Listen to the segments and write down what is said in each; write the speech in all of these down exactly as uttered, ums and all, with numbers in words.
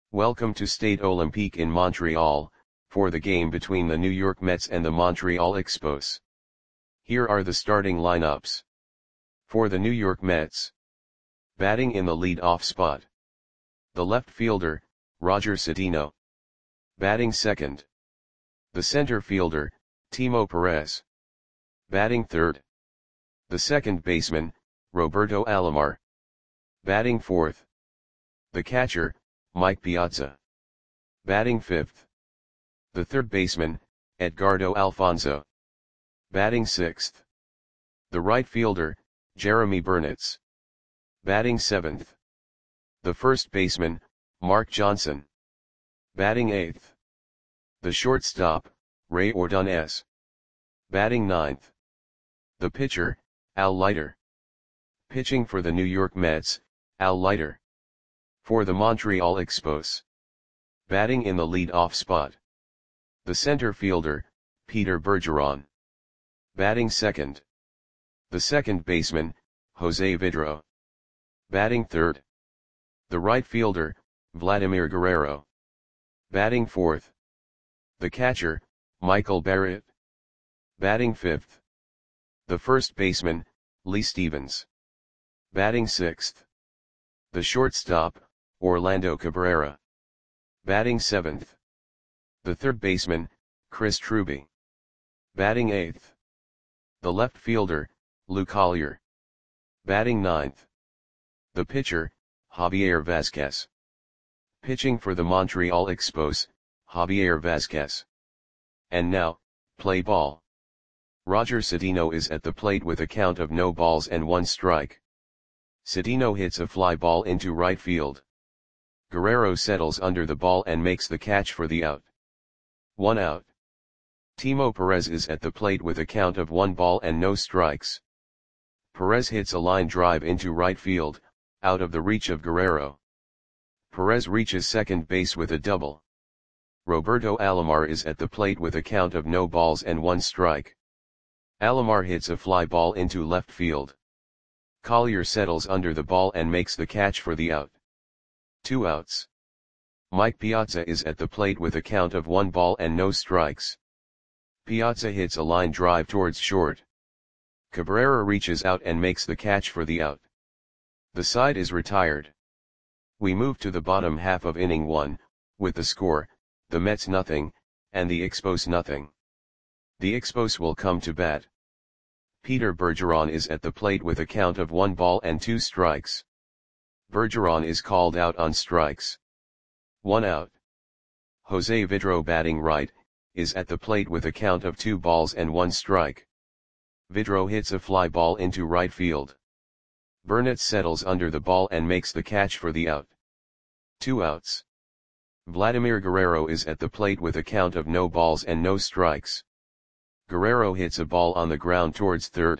Welcome to Stade Olympique in Montreal, for the game between the New York Mets and the Montreal Expos. Here are the starting lineups. For the New York Mets. Batting in the lead-off spot. The left fielder, Roger Cedeno. Batting second. The center fielder, Timo Perez. Batting third. The second baseman, Roberto Alomar. Batting fourth. The catcher, Mike Piazza. Batting fifth. The third baseman, Edgardo Alfonzo. Batting sixth. The right fielder, Jeremy Burnitz. Batting seventh. The first baseman, Mark Johnson. Batting eighth. The shortstop, Ray Ordonez. Batting ninth. The pitcher, Al Leiter. Pitching for the New York Mets, Al Leiter. For the Montreal Expos. Batting in the lead-off spot. The center fielder, Peter Bergeron. Batting second. The second baseman, Jose Vidro. Batting third. The right fielder, Vladimir Guerrero. Batting fourth. The catcher, Michael Barrett. Batting fifth. The first baseman, Lee Stevens. Batting sixth. The shortstop, Orlando Cabrera. Batting seventh. The third baseman, Chris Truby. Batting eighth. The left fielder, Lou Collier. Batting ninth. The pitcher, Javier Vazquez. Pitching for the Montreal Expos, Javier Vazquez. And now, play ball. Roger Cedeno is at the plate with a count of no balls and one strike. Cedeno hits a fly ball into right field. Guerrero settles under the ball and makes the catch for the out. One out. Timo Perez is at the plate with a count of one ball and no strikes. Perez hits a line drive into right field, out of the reach of Guerrero. Perez reaches second base with a double. Roberto Alomar is at the plate with a count of no balls and one strike. Alomar hits a fly ball into left field. Collier settles under the ball and makes the catch for the out. Two outs. Mike Piazza is at the plate with a count of one ball and no strikes. Piazza hits a line drive towards short. Cabrera reaches out and makes the catch for the out. The side is retired. We move to the bottom half of inning one, with the score, the Mets nothing, and the Expos nothing. The Expos will come to bat. Peter Bergeron is at the plate with a count of one ball and two strikes. Bergeron is called out on strikes. One out. Jose Vidro, batting right, is at the plate with a count of two balls and one strike. Vidro hits a fly ball into right field. Burnitz settles under the ball and makes the catch for the out. Two outs. Vladimir Guerrero is at the plate with a count of no balls and no strikes. Guerrero hits a ball on the ground towards third.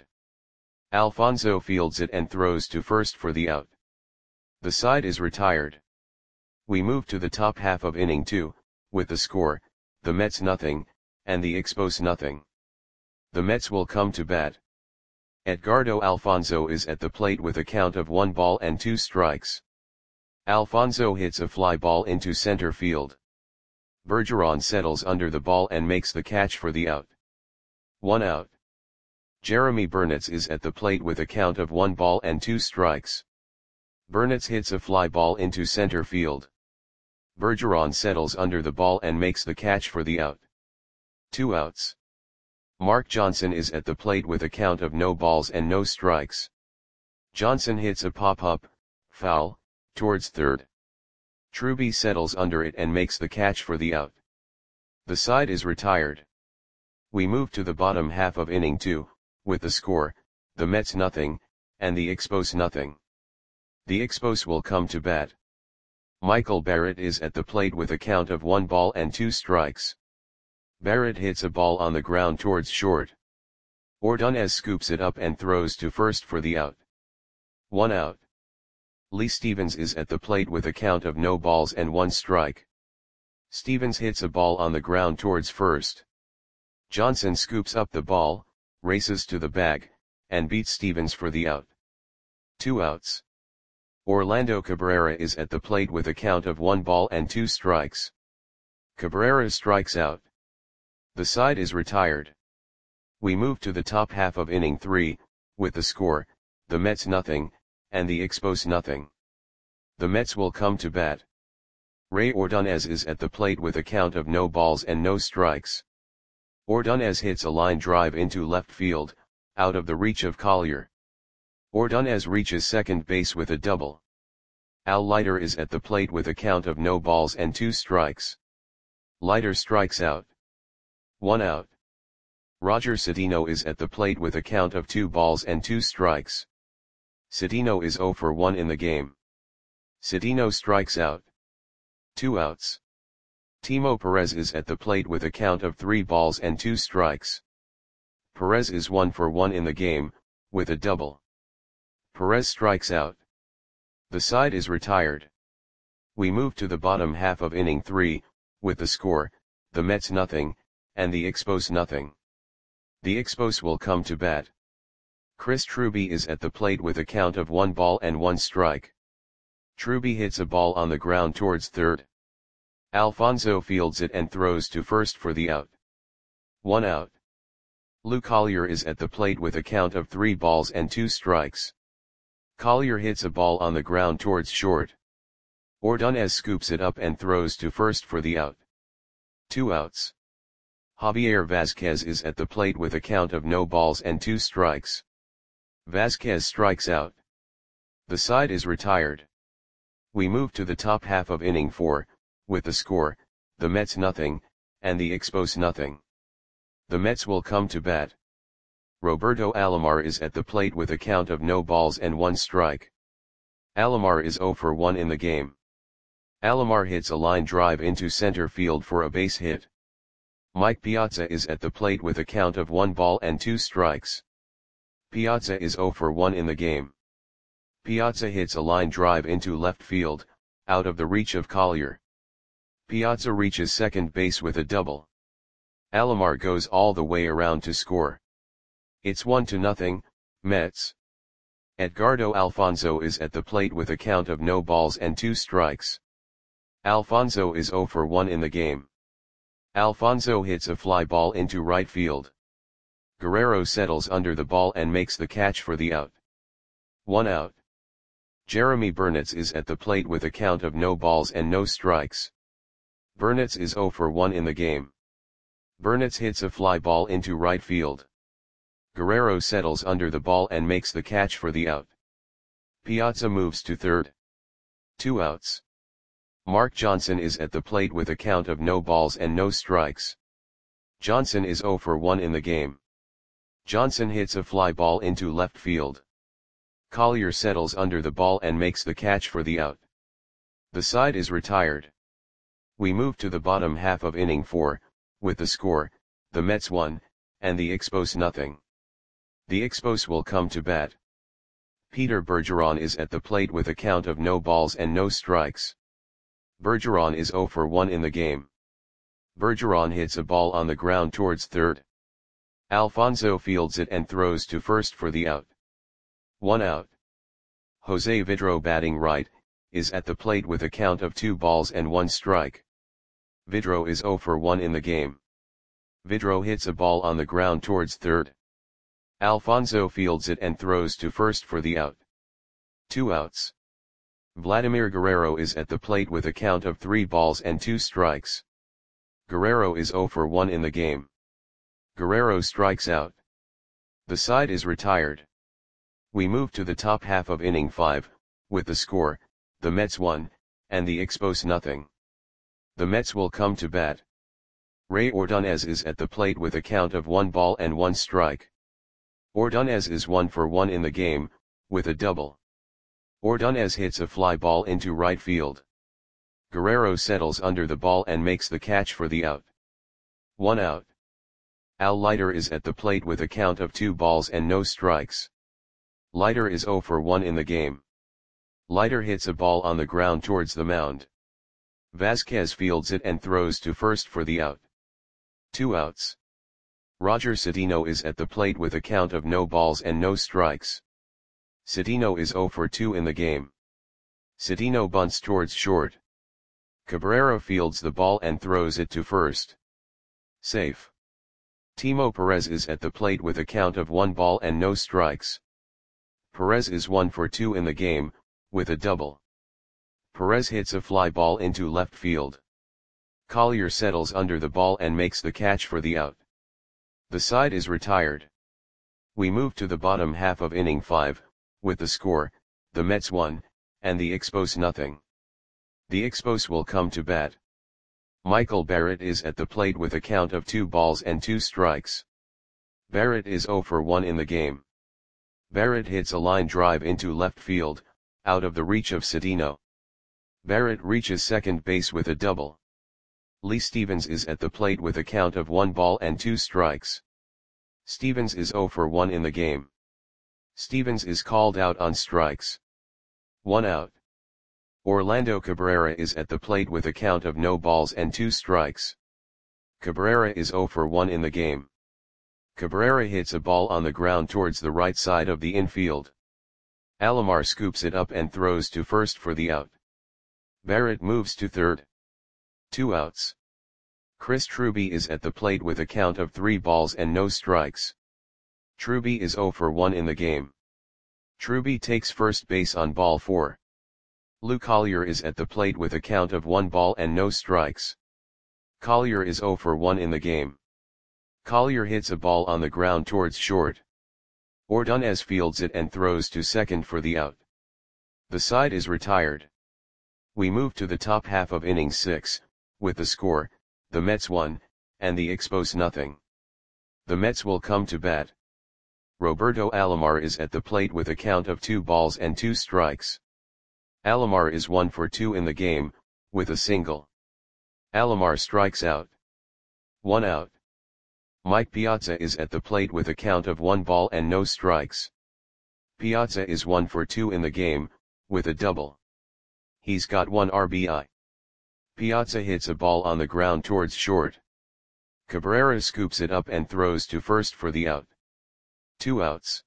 Alfonzo fields it and throws to first for the out. The side is retired. We move to the top half of inning two, with the score, the Mets nothing, and the Expos nothing. The Mets will come to bat. Edgardo Alfonzo is at the plate with a count of one ball and two strikes. Alfonzo hits a fly ball into center field. Bergeron settles under the ball and makes the catch for the out. One out. Jeremy Burnitz is at the plate with a count of one ball and two strikes. Burnitz hits a fly ball into center field. Bergeron settles under the ball and makes the catch for the out. Two outs. Mark Johnson is at the plate with a count of no balls and no strikes. Johnson hits a pop-up, foul, towards third. Truby settles under it and makes the catch for the out. The side is retired. We move to the bottom half of inning two, with the score, the Mets nothing, and the Expos nothing. The Expos will come to bat. Michael Barrett is at the plate with a count of one ball and two strikes. Barrett hits a ball on the ground towards short. Ordonez scoops it up and throws to first for the out. One out. Lee Stevens is at the plate with a count of no balls and one strike. Stevens hits a ball on the ground towards first. Johnson scoops up the ball, races to the bag, and beats Stevens for the out. Two outs. Orlando Cabrera is at the plate with a count of one ball and two strikes. Cabrera strikes out. The side is retired. We move to the top half of inning three, with the score, the Mets nothing, and the Expos nothing. The Mets will come to bat. Ray Ordonez is at the plate with a count of no balls and no strikes. Ordonez hits a line drive into left field, out of the reach of Collier. Ordonez reaches second base with a double. Al Leiter is at the plate with a count of no balls and two strikes. Leiter strikes out. One out. Roger Cedeno is at the plate with a count of two balls and two strikes. Cedeno is zero for one in the game. Cedeno strikes out. Two outs. Timo Perez is at the plate with a count of three balls and two strikes. Perez is one for one in the game, with a double. Perez strikes out. The side is retired. We move to the bottom half of inning three, with the score, the Mets nothing, and the Expos nothing. The Expos will come to bat. Chris Truby is at the plate with a count of one ball and one strike. Truby hits a ball on the ground towards third. Alfonso fields it and throws to first for the out. One out. Lou Collier is at the plate with a count of three balls and two strikes. Collier hits a ball on the ground towards short. Ordonez scoops it up and throws to first for the out. Two outs. Javier Vazquez is at the plate with a count of no balls and two strikes. Vazquez strikes out. The side is retired. We move to the top half of inning four, with the score, the Mets nothing, and the Expos nothing. The Mets will come to bat. Roberto Alomar is at the plate with a count of no balls and one strike. Alomar is zero for one in the game. Alomar hits a line drive into center field for a base hit. Mike Piazza is at the plate with a count of one ball and two strikes. Piazza is zero for one in the game. Piazza hits a line drive into left field, out of the reach of Collier. Piazza reaches second base with a double. Alomar goes all the way around to score. It's one to nothing, Mets. Edgardo Alfonso is at the plate with a count of no balls and two strikes. Alfonso is zero for one in the game. Alfonso hits a fly ball into right field. Guerrero settles under the ball and makes the catch for the out. One out. Jeremy Burnitz is at the plate with a count of no balls and no strikes. Burnitz is zero for one in the game. Burnitz hits a fly ball into right field. Guerrero settles under the ball and makes the catch for the out. Piazza moves to third. Two outs. Mark Johnson is at the plate with a count of no balls and no strikes. Johnson is zero for one in the game. Johnson hits a fly ball into left field. Collier settles under the ball and makes the catch for the out. The side is retired. We move to the bottom half of inning four, with the score, the Mets one, and the Expos nothing. The Expos will come to bat. Peter Bergeron is at the plate with a count of no balls and no strikes. Bergeron is zero for one in the game. Bergeron hits a ball on the ground towards third. Alfonso fields it and throws to first for the out. One out. Jose Vidro, batting right, is at the plate with a count of two balls and one strike. Vidro is zero for one in the game. Vidro hits a ball on the ground towards third. Alfonso fields it and throws to first for the out. Two outs. Vladimir Guerrero is at the plate with a count of three balls and two strikes. Guerrero is zero for one in the game. Guerrero strikes out. The side is retired. We move to the top half of inning five, with the score, the Mets one, and the Expos nothing. The Mets will come to bat. Ray Ordonez is at the plate with a count of one ball and one strike. Ordonez is one for one in the game, with a double. Ordonez hits a fly ball into right field. Guerrero settles under the ball and makes the catch for the out. One out. Al Leiter is at the plate with a count of two balls and no strikes. Leiter is zero for one in the game. Leiter hits a ball on the ground towards the mound. Vazquez fields it and throws to first for the out. Two outs. Roger Cedeno is at the plate with a count of no balls and no strikes. Cedeno is zero for two in the game. Cedeno bunts towards short. Cabrera fields the ball and throws it to first. Safe. Timo Perez is at the plate with a count of one ball and no strikes. Perez is one for two in the game, with a double. Perez hits a fly ball into left field. Collier settles under the ball and makes the catch for the out. The side is retired. We move to the bottom half of inning five, with the score, the Mets one, and the Expos nothing. The Expos will come to bat. Michael Barrett is at the plate with a count of two balls and two strikes. Barrett is zero for one in the game. Barrett hits a line drive into left field, out of the reach of Cedeno. Barrett reaches second base with a double. Lee Stevens is at the plate with a count of one ball and two strikes. Stevens is zero for one in the game. Stevens is called out on strikes. One out. Orlando Cabrera is at the plate with a count of no balls and two strikes. Cabrera is zero for one in the game. Cabrera hits a ball on the ground towards the right side of the infield. Alomar scoops it up and throws to first for the out. Barrett moves to third. Two outs. Chris Truby is at the plate with a count of three balls and no strikes. Truby is zero for one in the game. Truby takes first base on ball four. Lou Collier is at the plate with a count of one ball and no strikes. Collier is zero for one in the game. Collier hits a ball on the ground towards short. Ordonez fields it and throws to second for the out. The side is retired. We move to the top half of inning six, with the score, the Mets one, and the Expos nothing. The Mets will come to bat. Roberto Alomar is at the plate with a count of two balls and two strikes. Alomar is one for two in the game, with a single. Alomar strikes out. One out. Mike Piazza is at the plate with a count of one ball and no strikes. Piazza is one for two in the game, with a double. He's got one R B I. Piazza hits a ball on the ground towards short. Cabrera scoops it up and throws to first for the out. Two outs.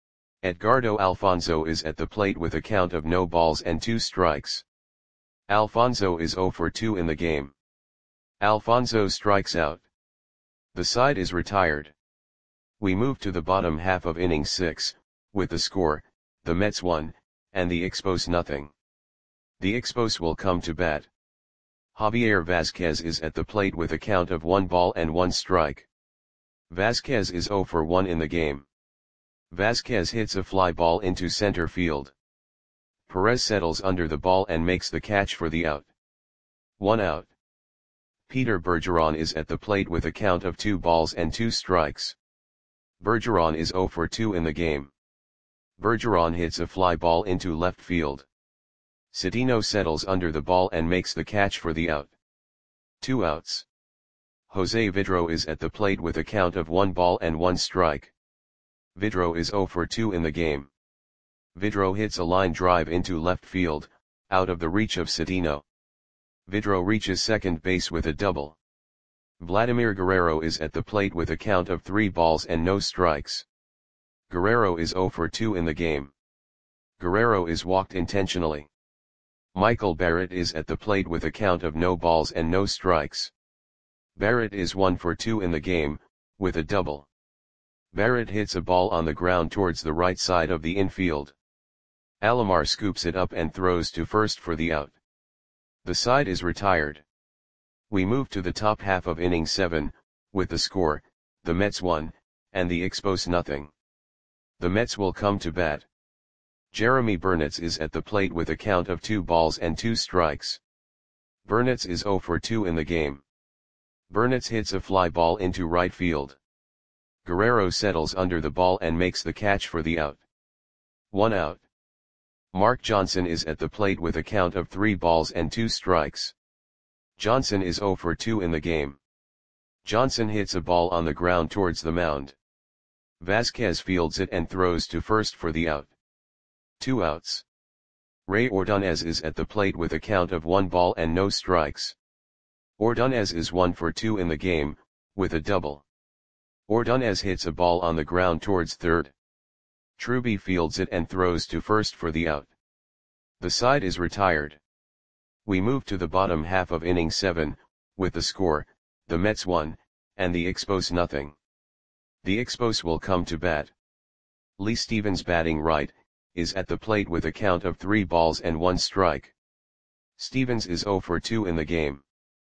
Edgardo Alfonzo is at the plate with a count of no balls and two strikes. Alfonzo is zero for two in the game. Alfonzo strikes out. The side is retired. We move to the bottom half of inning six, with the score, the Mets one, and the Expos nothing. The Expos will come to bat. Javier Vasquez is at the plate with a count of one ball and one strike. Vasquez is zero for one in the game. Vasquez hits a fly ball into center field. Perez settles under the ball and makes the catch for the out. One out. Peter Bergeron is at the plate with a count of two balls and two strikes. Bergeron is zero for two in the game. Bergeron hits a fly ball into left field. Cedeno settles under the ball and makes the catch for the out. Two outs. Jose Vidro is at the plate with a count of one ball and one strike. Vidro is zero for two in the game. Vidro hits a line drive into left field, out of the reach of Cedeno. Vidro reaches second base with a double. Vladimir Guerrero is at the plate with a count of three balls and no strikes. Guerrero is zero for two in the game. Guerrero is walked intentionally. Michael Barrett is at the plate with a count of no balls and no strikes. Barrett is one for two in the game, with a double. Barrett hits a ball on the ground towards the right side of the infield. Alomar scoops it up and throws to first for the out. The side is retired. We move to the top half of inning seven, with the score, the Mets one, and the Expos nothing. The Mets will come to bat. Jeremy Burnitz is at the plate with a count of two balls and two strikes. Burnitz is zero for two in the game. Burnitz hits a fly ball into right field. Guerrero settles under the ball and makes the catch for the out. One out. Mark Johnson is at the plate with a count of three balls and two strikes. Johnson is zero for two in the game. Johnson hits a ball on the ground towards the mound. Vasquez fields it and throws to first for the out. Two outs. Ray Ordonez is at the plate with a count of one ball and no strikes. Ordonez is one for two in the game, with a double. Ordonez hits a ball on the ground towards third. Truby fields it and throws to first for the out. The side is retired. We move to the bottom half of inning seven, with the score, the Mets one, and the Expos nothing. The Expos will come to bat. Lee Stevens, batting right, is at the plate with a count of three balls and one strike. Stevens is oh for two in the game.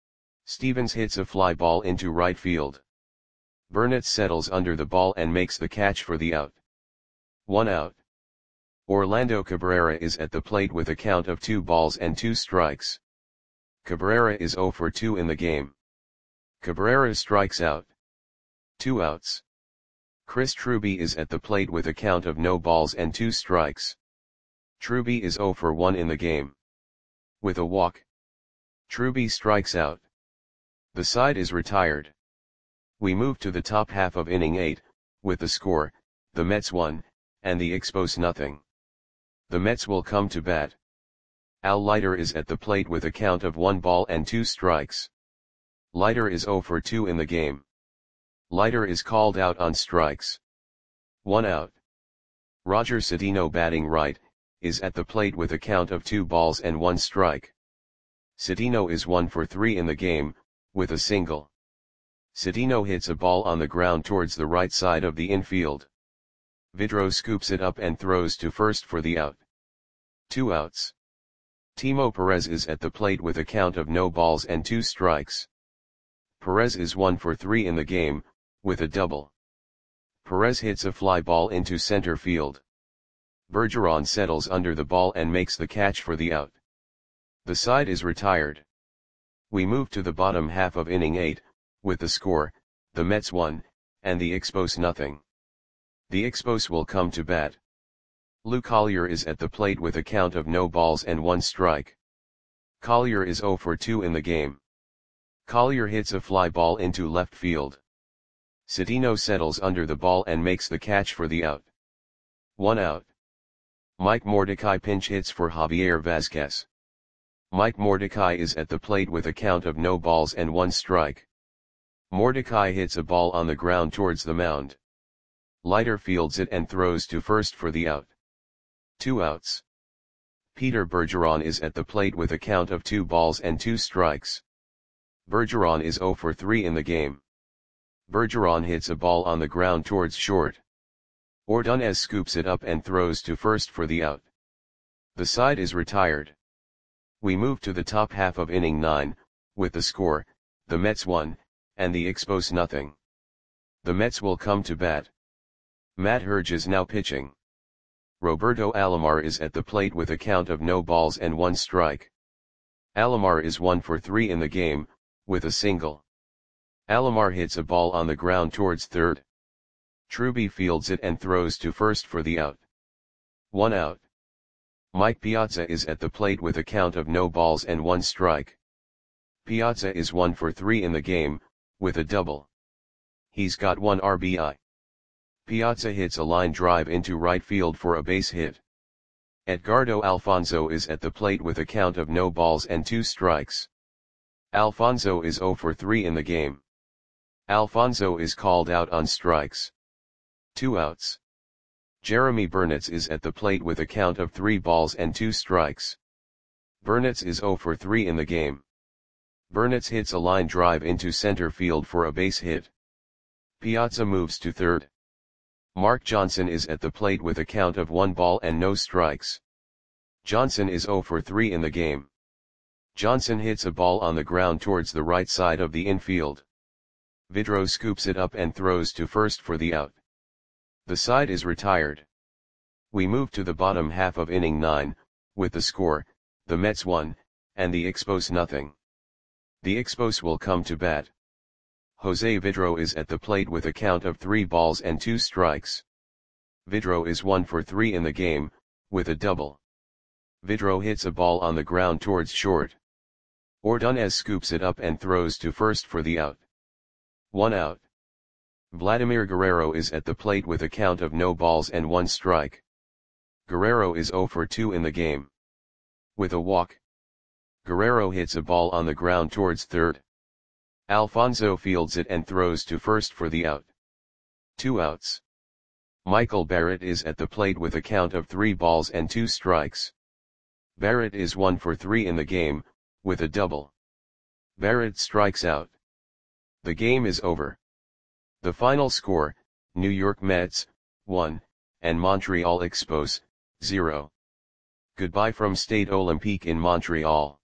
Stevens hits a fly ball into right field. Burnett settles under the ball and makes the catch for the out. One out. Orlando Cabrera is at the plate with a count of two balls and two strikes. Cabrera is oh for two in the game. Cabrera strikes out. Two outs. Chris Truby is at the plate with a count of no balls and two strikes. Truby is oh for one in the game. With a walk, Truby strikes out. The side is retired. We move to the top half of inning eight, with the score, the Mets one, and the Expos nothing. The Mets will come to bat. Al Leiter is at the plate with a count of one ball and two strikes. Leiter is oh for two in the game. Leiter is called out on strikes. One out. Roger Cedeno, batting right, is at the plate with a count of two balls and one strike. Cedeno is one for three in the game, with a single. Cedeno hits a ball on the ground towards the right side of the infield. Vidro scoops it up and throws to first for the out. Two outs. Timo Perez is at the plate with a count of no balls and two strikes. Perez is one for three in the game, with a double. Perez hits a fly ball into center field. Bergeron settles under the ball and makes the catch for the out. The side is retired. We move to the bottom half of inning eight, with the score, the Mets one, and the Expos nothing. The Expos will come to bat. Lou Collier is at the plate with a count of no balls and one strike. Collier is oh for two in the game. Collier hits a fly ball into left field. Cedeno settles under the ball and makes the catch for the out. One out. Mike Mordecai pinch hits for Javier Vazquez. Mike Mordecai is at the plate with a count of no balls and one strike. Mordecai hits a ball on the ground towards the mound. Leiter fields it and throws to first for the out. Two outs. Peter Bergeron is at the plate with a count of two balls and two strikes. Bergeron is oh for three in the game. Bergeron hits a ball on the ground towards short. Ordonez scoops it up and throws to first for the out. The side is retired. We move to the top half of inning nine, with the score, the Mets one, and the Expos nothing. The Mets will come to bat. Matt Herge is now pitching. Roberto Alomar is at the plate with a count of no balls and one strike. Alomar is one for three in the game, with a single. Alomar hits a ball on the ground towards third. Truby fields it and throws to first for the out. One out. Mike Piazza is at the plate with a count of no balls and one strike. Piazza is one for three in the game, with a double. He's got one R B I. Piazza hits a line drive into right field for a base hit. Edgardo Alfonzo is at the plate with a count of no balls and two strikes. Alfonzo is oh for three in the game. Alfonzo is called out on strikes. Two outs. Jeremy Burnitz is at the plate with a count of three balls and two strikes. Burnitz is oh for three in the game. Burnitz hits a line drive into center field for a base hit. Piazza moves to third. Mark Johnson is at the plate with a count of one ball and no strikes. Johnson is oh for three in the game. Johnson hits a ball on the ground towards the right side of the infield. Vidro scoops it up and throws to first for the out. The side is retired. We move to the bottom half of inning nine, with the score, the Mets one, and the Expos nothing. The Expos will come to bat. Jose Vidro is at the plate with a count of three balls and two strikes. Vidro is one for three in the game, with a double. Vidro hits a ball on the ground towards short. Ordonez scoops it up and throws to first for the out. One out. Vladimir Guerrero is at the plate with a count of no balls and one strike. Guerrero is oh for two in the game. With a walk, Guerrero hits a ball on the ground towards third. Alfonzo fields it and throws to first for the out. Two outs. Michael Barrett is at the plate with a count of three balls and two strikes. Barrett is one for three in the game, with a double. Barrett strikes out. The game is over. The final score, New York Mets, one, and Montreal Expos, zero. Goodbye from Stade Olympique in Montreal.